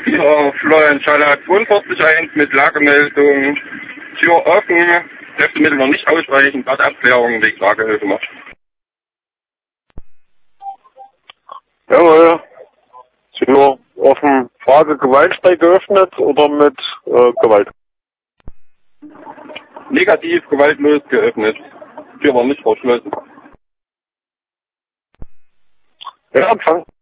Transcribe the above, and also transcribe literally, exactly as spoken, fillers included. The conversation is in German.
Ja, Florian Schaller zweiundvierzig eins mit Lagemeldung. Tür offen, Kräftemittel noch nicht ausreichend, Abklärung wegen Lagehilfe macht. Jawohl. Tür offen. Frage gewaltfrei geöffnet oder mit äh, Gewalt? Negativ, gewaltlos geöffnet. Tür war nicht verschlossen. Ja, Empfang.